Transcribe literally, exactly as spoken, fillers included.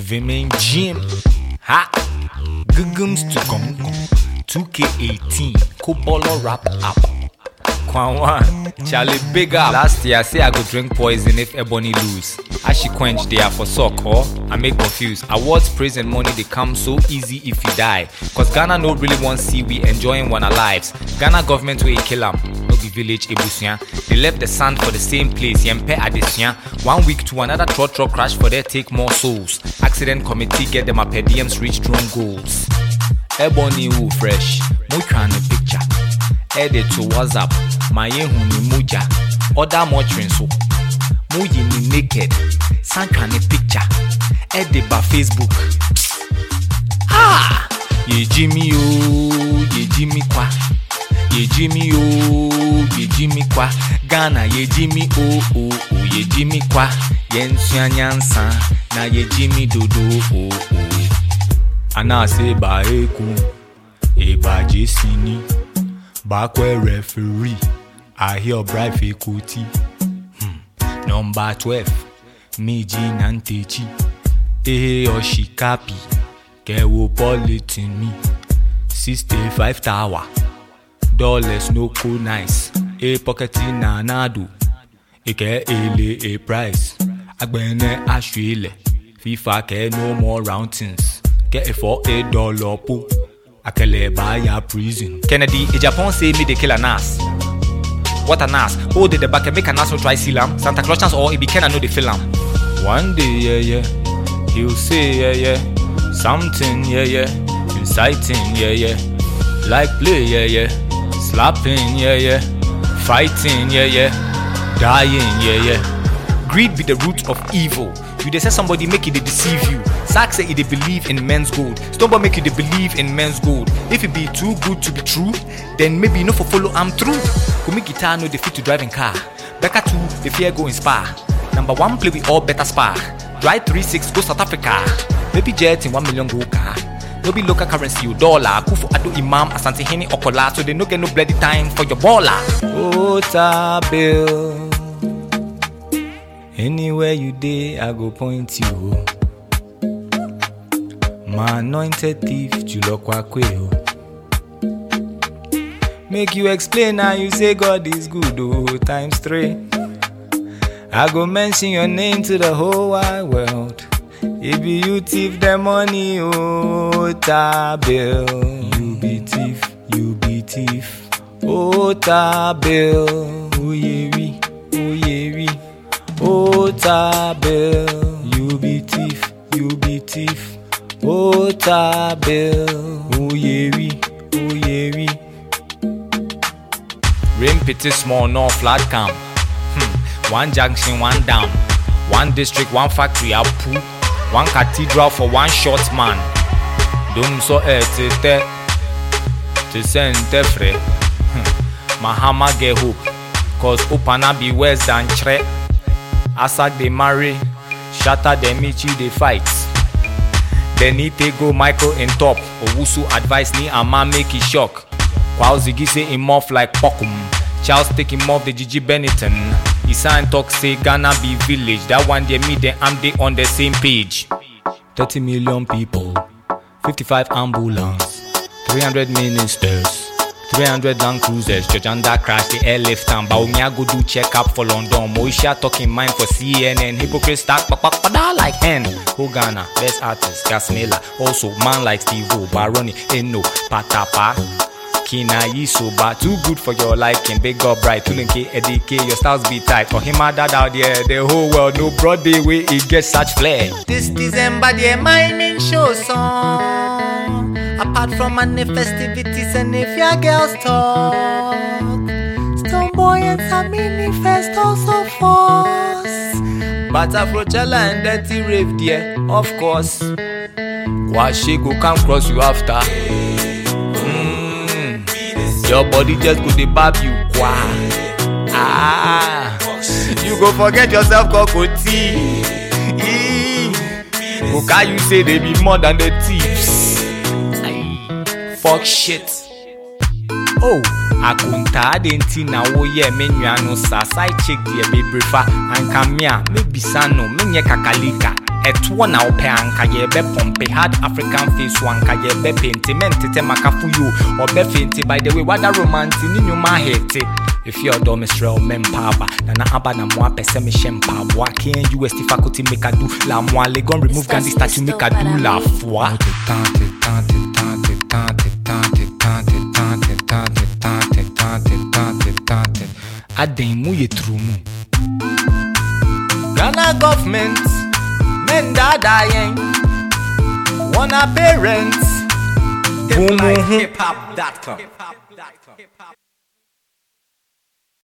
Vimin Jim. Ha. Gugums to Gong. two K eighteen. Kobolo rap up. Kwanwan. Charlie Bigger. Last year, I say I go drink poison if Ebony lose. I she quench there for sock or I make confused. Awards, praise and money they come so easy if you die. Cause Ghana no really want see we enjoying one our lives. Ghana government way kill them. No be village ebusian. They left the sand for the same place. Yempe addition. One week to another truck truck crash for their take more souls. Accident committee get them a per diems reach drone goals. Ebony who fresh. Mo trying a picture. Edit to WhatsApp. My huni muja. Order more trains so. Mo yini naked. Sankane picture. Edit by Facebook. Ah! Ye Jimmy oh, ye Jimmy kwa. Ye Jimmy oh, ye Jimmy kwa. Ghana ye Jimmy oh oh oh, ye Jimmy kwa. Yen nyansa na ye Jimmy dodo oh oh. Ana se ba eku, e ba jesini. Ba kwe referee, I hear bribe kuti. Hmm. Number twelve, Miji Nantechi. Eh Oshikapi, Kewo politin me. sixty-five tower, dollars no cool nice. E pocketi na nadu, Eke ele e price. Agbene ashwile, FIFA ke no more roundings. Get it for a dollar po. Akele buy ya prison. Kennedy, in Japan say me they kill an ass. What an ass? Oh, did the back make an ass no try seal him? Santa Claus chance or it be can I know the film. One day, yeah, yeah, he'll say, yeah, yeah, something, yeah, yeah, inciting, yeah, yeah, like play, yeah, yeah, slapping, yeah, yeah, fighting, yeah, yeah, dying, yeah, yeah. Greed be the root of evil. You they say somebody make it they deceive you. Sack say it they believe in men's gold. Stumble make you they believe in men's gold. If it be too good to be true, then maybe you know for follow I'm true. Go make guitar no they fit to driving car. Becca two, they fear go in spa. Number one play with all better spa. Drive three six go South Africa. Maybe jet in one million go car. No be local currency you dollar. Kufu ado imam asante heni okola. So they no get no bloody time for your baller. Ota bill. Anywhere you day, I go point you. My anointed thief, Julokwa Kweo. Make you explain how you say God is good, oh, times three. I go mention your name to the whole wide world. It be you thief the money, oh, Tabil. You be thief, you be thief, oh, Tabil. Oh, yeah, oh, yeah. Oh, Tabil, you be thief, you be thief. Oh, Tabil, oh, yewi, oh, yewi. Rain pity small, no flat camp. Hmm. One junction, one down. One district, one factory, up poo. One cathedral for one short man. Dum so e te te. Te send te fre. Mahama get hope. Cause Opana be worse than Chre. Asak they marry, Shatter they meet you they fight. Then he take go Michael in top. Owusu advice ni ama make it shock. Kwao Ziggy say him off like Pokum. Charles take him off the Gigi Benetton. Isan talk say Ghana be village. That one they meet them and they on the same page. thirty million people, fifty-five ambulance, three hundred ministers, three hundred Land Cruisers. Jojanda crash the airlift and Baumia go do check up for London. Moisha talking mind for C N N. Hypocrite stack papada like hen. Who Ghana, best artist, Gasmela. Also man like Steve O, Baroni, Eno, Patapa, Kina Yisoba. Too good for your liking. Big up bright, Tulinke, Edike, your styles be tight. For him and dad out there, the whole world no broad day way it gets such flair. This December, the miming show song. Apart from any festivities and if your girls talk, Stone Boy and some manifest also force. But Afrochella and Dirty Rave, dear, of course. Washi go come cross you after. Mm. Your body just go to bab you, kwa. Ah, you go forget yourself, Kokoti. Who can you say they be more than the thieves? Fuck shit. Oh, akunta denti na wo ye menua no sa side chick de bebrefa anka me a mebisa no menye kakalika etwo na wo pe anka ye be pompe hard African face wanka ye be pentiment tete makafu you obe fenti by the way what a romance ni nyuma hete if you do Mister Mempaba na na aba na mo apese me shempa bo aken U S T faculty make a do la mo legon remove Gandhi statue make a do la foi Aden mu ye true mu Ghana government men dada yen wanna parents boom hip hop dot com